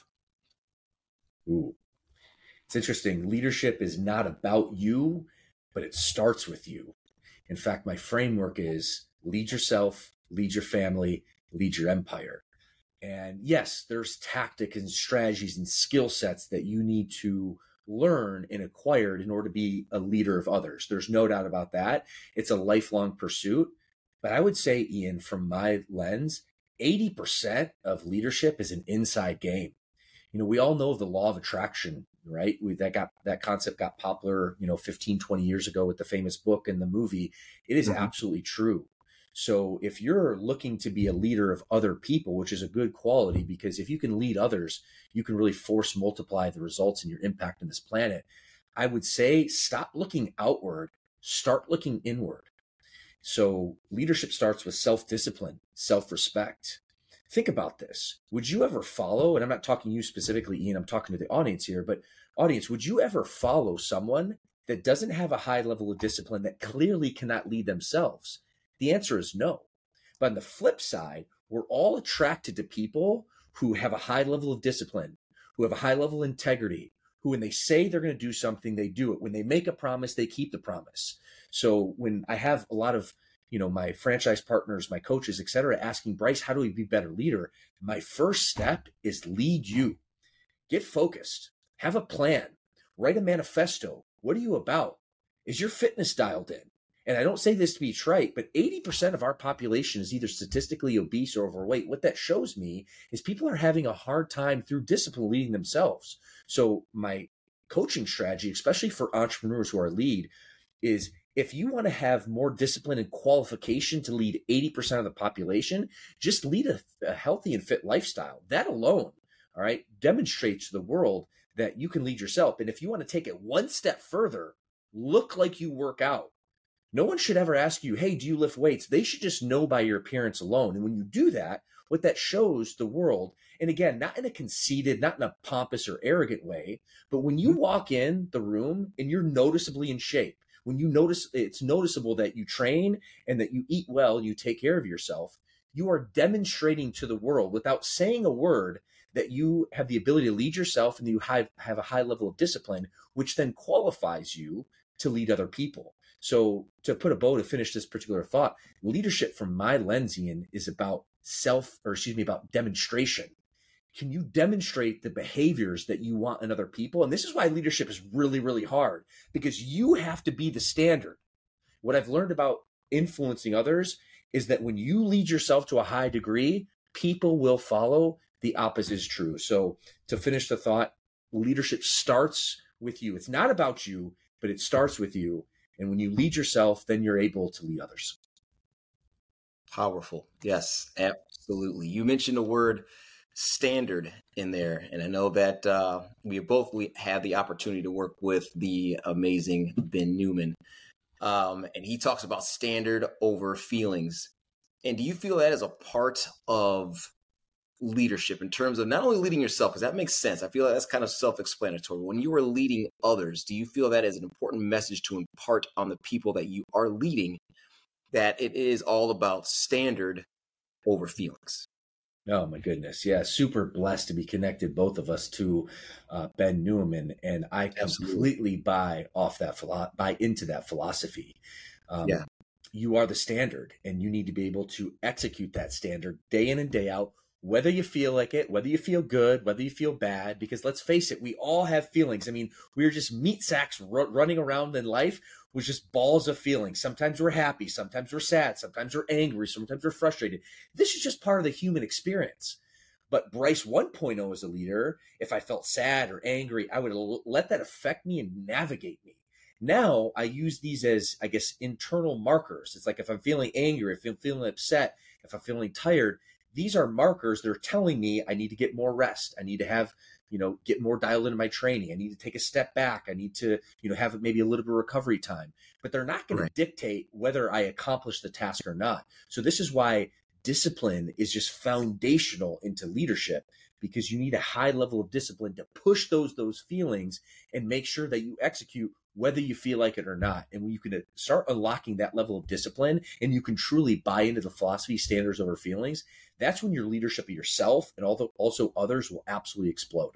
Ooh, it's interesting. Leadership is not about you, but it starts with you. In fact, my framework is lead yourself, lead your family, lead your empire. And yes, there's tactics and strategies and skill sets that you need to learn and acquired in order to be a leader of others. There's no doubt about that. It's a lifelong pursuit. But I would say, Ian, from my lens, eighty percent of leadership is an inside game. You know, we all know the law of attraction, right? We, that got that concept got popular, you know, fifteen, twenty years ago with the famous book and the movie. It is mm-hmm. absolutely true. So if you're looking to be a leader of other people, which is a good quality, because if you can lead others, you can really force multiply the results and your impact on this planet. I would say stop looking outward, start looking inward. So leadership starts with self-discipline, self-respect. Think about this. Would you ever follow, and I'm not talking to you specifically, Ian, I'm talking to the audience here, but audience, would you ever follow someone that doesn't have a high level of discipline, that clearly cannot lead themselves? The answer is no. But on the flip side, we're all attracted to people who have a high level of discipline, who have a high level of integrity, who when they say they're going to do something, they do it. When they make a promise, they keep the promise. So when I have a lot of, you know, my franchise partners, my coaches, et cetera, asking, Bryce, how do we be a better leader? My first step is lead you. Get focused. Have a plan. Write a manifesto. What are you about? Is your fitness dialed in? And I don't say this to be trite, but eighty percent of our population is either statistically obese or overweight. What that shows me is people are having a hard time through discipline leading themselves. So my coaching strategy, especially for entrepreneurs who are lead, is if you want to have more discipline and qualification to lead eighty percent of the population, just lead a, a healthy and fit lifestyle. That alone, all right, demonstrates to the world that you can lead yourself. And if you want to take it one step further, look like you work out. No one should ever ask you, hey, do you lift weights? They should just know by your appearance alone. And when you do that, what that shows the world, and again, not in a conceited, not in a pompous or arrogant way, but when you walk in the room and you're noticeably in shape, when you notice it's noticeable that you train and that you eat well, you take care of yourself, you are demonstrating to the world without saying a word that you have the ability to lead yourself and you have, have a high level of discipline, which then qualifies you to lead other people. So to put a bow to finish this particular thought, leadership from my lens, Ian, is about self, or excuse me, about demonstration. Can you demonstrate the behaviors that you want in other people? And this is why leadership is really, really hard, because you have to be the standard. What I've learned about influencing others is that when you lead yourself to a high degree, people will follow. The opposite is true. So to finish the thought, leadership starts with you. It's not about you, but it starts with you. And when you lead yourself, then you're able to lead others.
Powerful. Yes, absolutely. You mentioned the word standard in there. And I know that uh, we both we had the opportunity to work with the amazing Ben Newman. Um, and he talks about standard over feelings. And do you feel that is a part of leadership in terms of not only leading yourself, because that makes sense. I feel like that's kind of self-explanatory. When you are leading others, do you feel that is an important message to impart on the people that you are leading, that it is all about standard over feelings?
Oh my goodness. Yeah. Super blessed to be connected, both of us, to uh, Ben Newman. And I completely Absolutely. buy off that, philo- buy into that philosophy. Um, yeah. You are the standard, and you need to be able to execute that standard day in and day out, whether you feel like it, whether you feel good, whether you feel bad, because let's face it, we all have feelings. I mean, we're just meat sacks r- running around in life with just balls of feelings. Sometimes we're happy, sometimes we're sad, sometimes we're angry, sometimes we're frustrated. This is just part of the human experience. But Bryce one point oh as a leader, if I felt sad or angry, I would l- let that affect me and navigate me. Now I use these as, I guess, internal markers. It's like if I'm feeling angry, if I'm feeling upset, if I'm feeling tired, these are markers that are telling me I need to get more rest. I need to have, you know, get more dialed into my training. I need to take a step back. I need to, you know, have maybe a little bit of recovery time, but they're not going right. to dictate whether I accomplish the task or not. So this is why discipline is just foundational into leadership, because you need a high level of discipline to push those, those feelings and make sure that you execute whether you feel like it or not. And when you can start unlocking that level of discipline and you can truly buy into the philosophy, standards over feelings, that's when your leadership of yourself and also others will absolutely explode.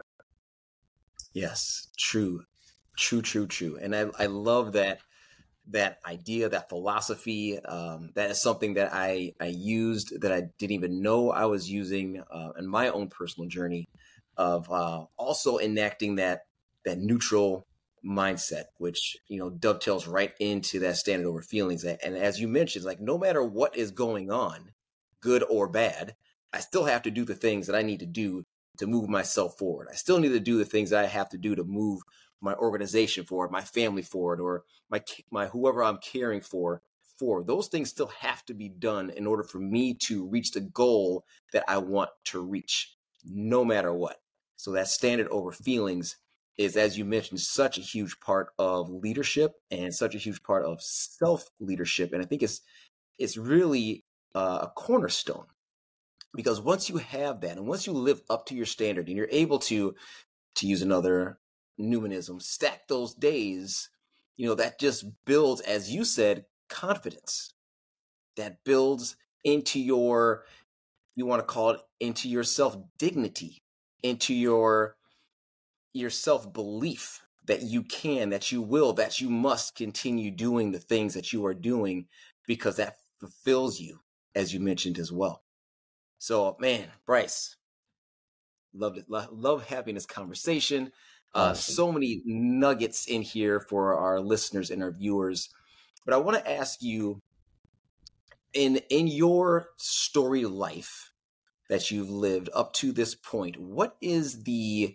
Yes, true, true, true, true. And I, I love that, that idea, that philosophy. Um, that is something that I, I used that I didn't even know I was using uh, in my own personal journey of uh, also enacting that, that neutral mindset, which, you know, dovetails right into that standard over feelings. And as you mentioned, like no matter what is going on, good or bad, I still have to do the things that I need to do to move myself forward. I still need to do the things that I have to do to move my organization forward, my family forward, or my my whoever I'm caring for forward. Those things still have to be done in order for me to reach the goal that I want to reach, no matter what. So that standard over feelings is, as you mentioned, such a huge part of leadership and such a huge part of self-leadership. And I think it's it's really uh, a cornerstone, because once you have that and once you live up to your standard and you're able to, to use another Newmanism, stack those days, you know, that just builds, as you said, confidence. That builds into your, you want to call it, into your self-dignity, into your your self-belief that you can, that you will, that you must continue doing the things that you are doing, because that fulfills you, as you mentioned as well. So, man, Bryce, loved it. Love having this conversation. Uh, awesome. So many nuggets in here for our listeners and our viewers. But I want to ask you, in in your story life that you've lived up to this point, what is the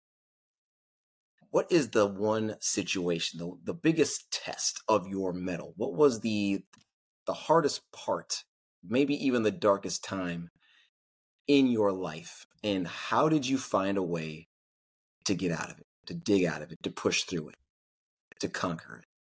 what is the one situation, the, the biggest test of your mettle? What was the the hardest part, maybe even the darkest time in your life? And how did you find a way to get out of it, to dig out of it, to push through it, to conquer it?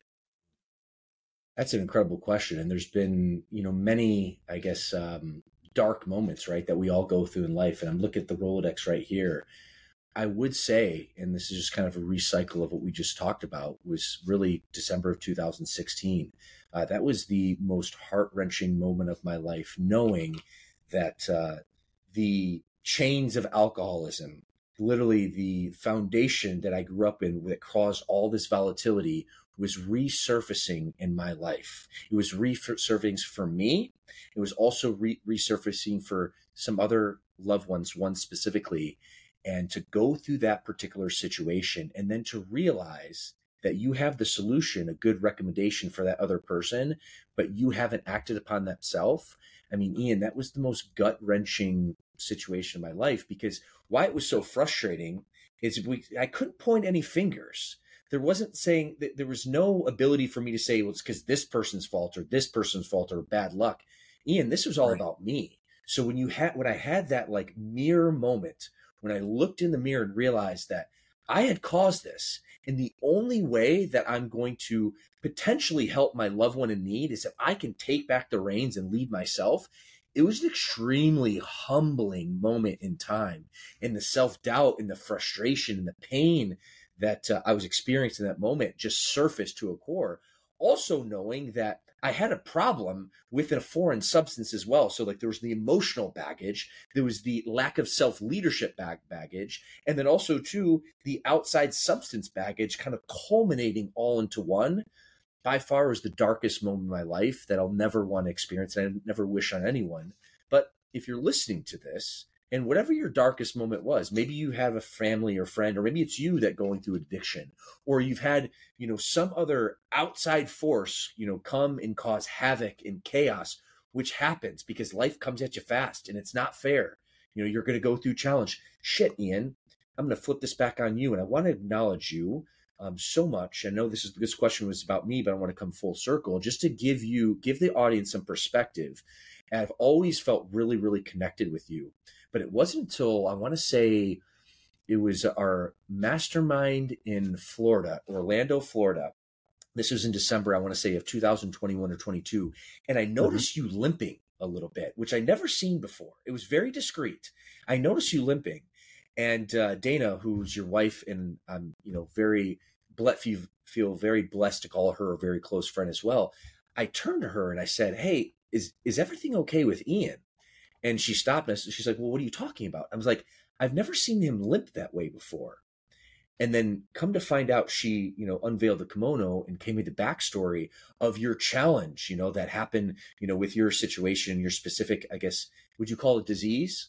That's an incredible question. And there's been, you know, many, I guess, um, dark moments, right, that we all go through in life. And I'm looking at the Rolodex right here. I would say, and this is just kind of a recycle of what we just talked about, was really December of two thousand sixteen. Uh, that was the most heart-wrenching moment of my life, knowing that uh, the chains of alcoholism, literally the foundation that I grew up in that caused all this volatility, was resurfacing in my life. It was resurfacing for me. It was also re- resurfacing for some other loved ones, one specifically. And to go through that particular situation and then to realize that you have the solution, a good recommendation for that other person, but you haven't acted upon that self. I mean, Ian, that was the most gut wrenching situation in my life, because why it was so frustrating is we, I couldn't point any fingers. There wasn't saying that there was no ability for me to say, well, it's because this person's fault or this person's fault or bad luck. Ian, this was all
Right.
about me. So when you had, when I had that like mirror moment, when I looked in the mirror and realized that I had caused this, and the only way that I'm going to potentially help my loved one in need is if I can take back the reins and lead myself. It was an extremely humbling moment in time, and the self-doubt and the frustration and the pain that uh, I was experiencing in that moment just surfaced to a core. Also knowing that I had a problem with a foreign substance as well. So like there was the emotional baggage, there was the lack of self-leadership bag baggage, and then also too, the outside substance baggage kind of culminating all into one. By far was the darkest moment in my life that I'll never want to experience, and I never wish on anyone. But if you're listening to this, and whatever your darkest moment was, maybe you have a family or friend, or maybe it's you that going through addiction, or you've had, you know, some other outside force, you know, come and cause havoc and chaos, which happens because life comes at you fast and it's not fair. You know, you're going to go through challenge. Shit, Ian, I'm going to flip this back on you. And I want to acknowledge you um, so much. I know this is, this question was about me, but I want to come full circle just to give you, give the audience some perspective. And I've always felt really, really connected with you. But it wasn't until I want to say it was our mastermind in Florida, Orlando, Florida. This was in December, I want to say, of two thousand twenty-one or twenty-two. And I noticed mm-hmm. you limping a little bit, which I never seen before. It was very discreet. I noticed you limping. And uh, Dana, who's your wife, and I'm, you know, very feel, feel very blessed to call her a very close friend as well. I turned to her and I said, hey, is is everything okay with Ian? And she stopped us. She's like, well, what are you talking about? I was like, I've never seen him limp that way before. And then come to find out, she, you know, unveiled the kimono and came with the backstory of your challenge, you know, that happened, you know, with your situation, your specific, I guess, would you call it disease?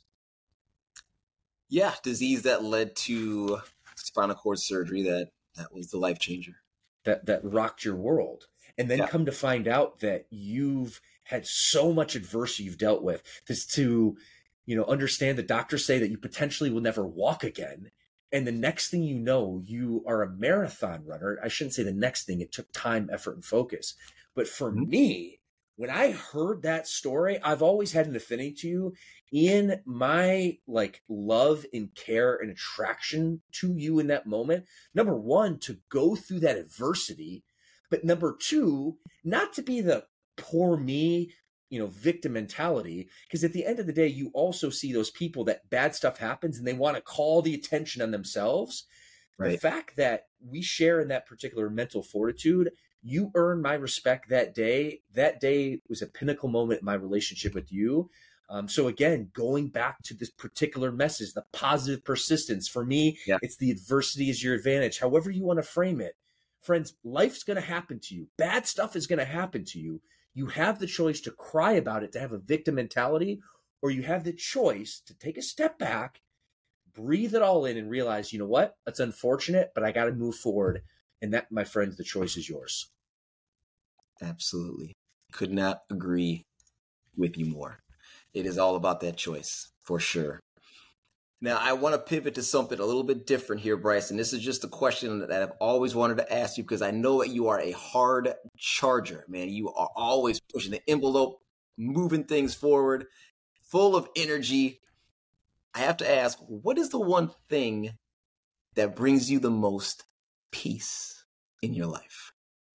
Yeah, disease that led to spinal cord surgery. That that was the life changer.
That that rocked your world. And then yeah. come to find out that you've had so much adversity you've dealt with, this to, you know, understand the doctors say that you potentially will never walk again. And the next thing you know, you are a marathon runner. I shouldn't say the next thing. It took time, effort, and focus. But for mm-hmm. me, when I heard that story, I've always had an affinity to you. In my like love and care and attraction to you in that moment, number one, to go through that adversity. But number two, not to be the poor me, you know, victim mentality. Because at the end of the day, you also see those people that bad stuff happens and they want to call the attention on themselves. Right. The fact that we share in that particular mental fortitude, you earned my respect that day. That day was a pinnacle moment in my relationship with you. Um, so again, going back to this particular message, the positive persistence, for me, yeah. it's the adversity is your advantage. However you want to frame it. Friends, life's going to happen to you. Bad stuff is going to happen to you. You have the choice to cry about it, to have a victim mentality, or you have the choice to take a step back, breathe it all in, and realize, you know what? That's unfortunate, but I got to move forward. And that, my friends, the choice is yours.
Absolutely. Could not agree with you more. It is all about that choice, for sure. Now, I want to pivot to something a little bit different here, Bryce. And this is just a question that I've always wanted to ask you because I know that you are a hard charger, man. You are always pushing the envelope, moving things forward, full of energy. I have to ask, what is the one thing that brings you the most peace in your life?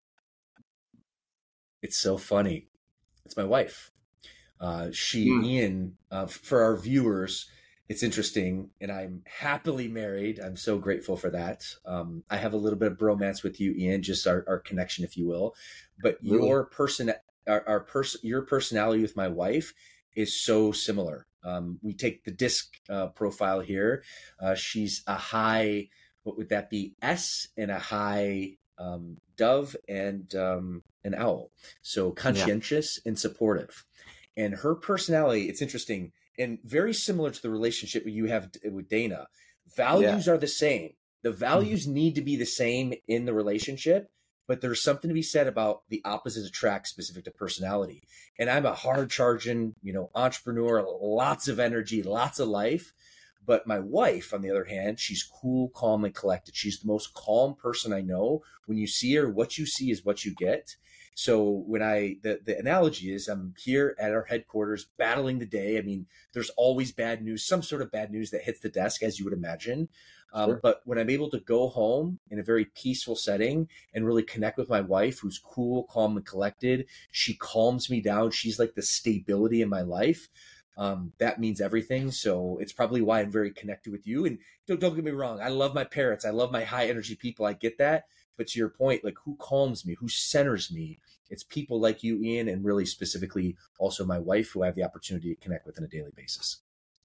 It's so funny. It's my wife. Uh, she,
Mm.
Ian, uh, for our viewers, it's interesting, and I'm happily married. I'm so grateful for that. Um, I have a little bit of bromance with you, Ian, just our, our connection, if you will. But
Really?
your person, our, our person, your personality with my wife is so similar. Um, we take the disc uh, profile here. Uh, she's a high, what would that be? S, and a high um, dove and um, an owl. So conscientious yeah. and supportive. And her personality, it's interesting. And very similar to the relationship you have with Dana, values yeah. are the same. The values mm-hmm. need to be the same in the relationship, but there's something to be said about the opposites attract specific to personality. And I'm a hard charging, you know, entrepreneur, lots of energy, lots of life. But my wife, on the other hand, she's cool, calm, and collected. She's the most calm person I know. When you see her, what you see is what you get. So when I, the, the analogy is I'm here at our headquarters battling the day. I mean, there's always bad news, some sort of bad news that hits the desk, as you would imagine. Um, sure. But when I'm able to go home in a very peaceful setting and really connect with my wife, who's cool, calm, and collected, she calms me down. She's like the stability in my life. Um, that means everything. So it's probably why I'm very connected with you. And don't, don't get me wrong. I love my parents. I love my high energy people. I get that. But to your point, like who calms me, who centers me? It's people like you, Ian, and really specifically also my wife, who I have the opportunity to connect with on a daily basis.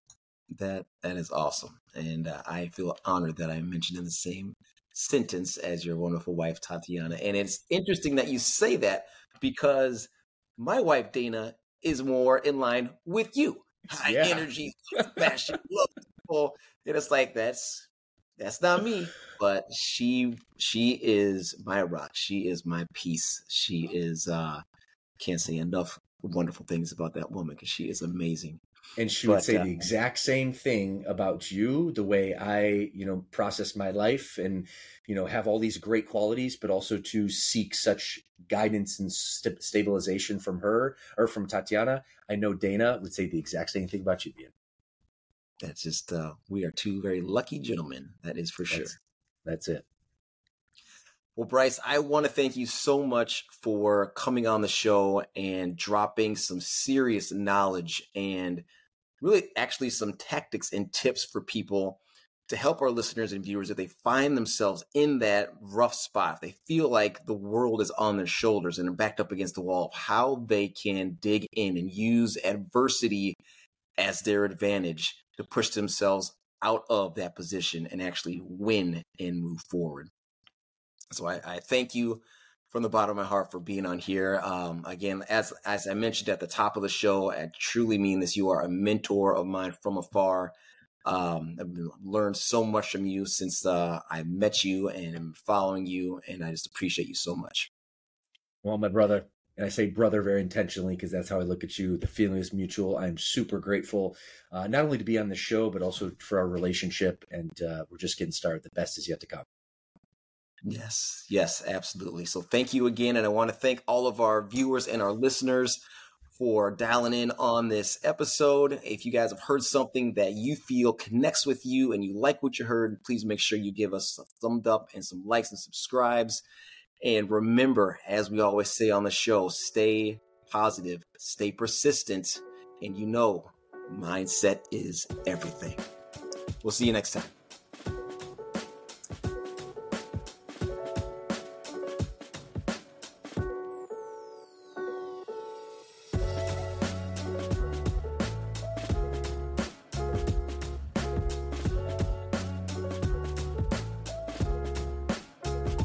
That that is awesome. And uh, I feel honored that I'm mentioned in the same sentence as your wonderful wife, Tatiana. And it's interesting that you say that because my wife, Dana, is more in line with you. High yeah. energy, passion, love people. And it's like, that's that's not me. But she she is my rock. She is my peace. She is, uh, can't say enough wonderful things about that woman because she is amazing.
And she
but,
would say
uh,
the exact same thing about you, the way I, you know, process my life and, you know, have all these great qualities, but also to seek such guidance and st- stabilization from her or from Tatiana. I know Dana would say the exact same thing about you, Ian.
That's just, uh, we are two very lucky gentlemen. That is for sure.
That's, that's it.
Well, Bryce, I want to thank you so much for coming on the show and dropping some serious knowledge and really actually some tactics and tips for people to help our listeners and viewers if they find themselves in that rough spot, if they feel like the world is on their shoulders and are backed up against the wall, how they can dig in and use adversity as their advantage to push themselves out of that position and actually win and move forward. So I, I thank you from the bottom of my heart for being on here. Um, again, as as I mentioned at the top of the show, I truly mean this. You are a mentor of mine from afar. Um, I've been, learned so much from you since uh, I met you and am following you, and I just appreciate you so much.
Well, my brother, and I say brother very intentionally because that's how I look at you. The feeling is mutual. I'm super grateful, uh, not only to be on the show, but also for our relationship. And uh, we're just getting started. The best is yet to come.
Yes, yes, absolutely. So thank you again. And I want to thank all of our viewers and our listeners for dialing in on this episode. If you guys have heard something that you feel connects with you and you like what you heard, please make sure you give us a thumbs up and some likes and subscribes. And remember, as we always say on the show, stay positive, stay persistent, and you know, mindset is everything. We'll see you next time.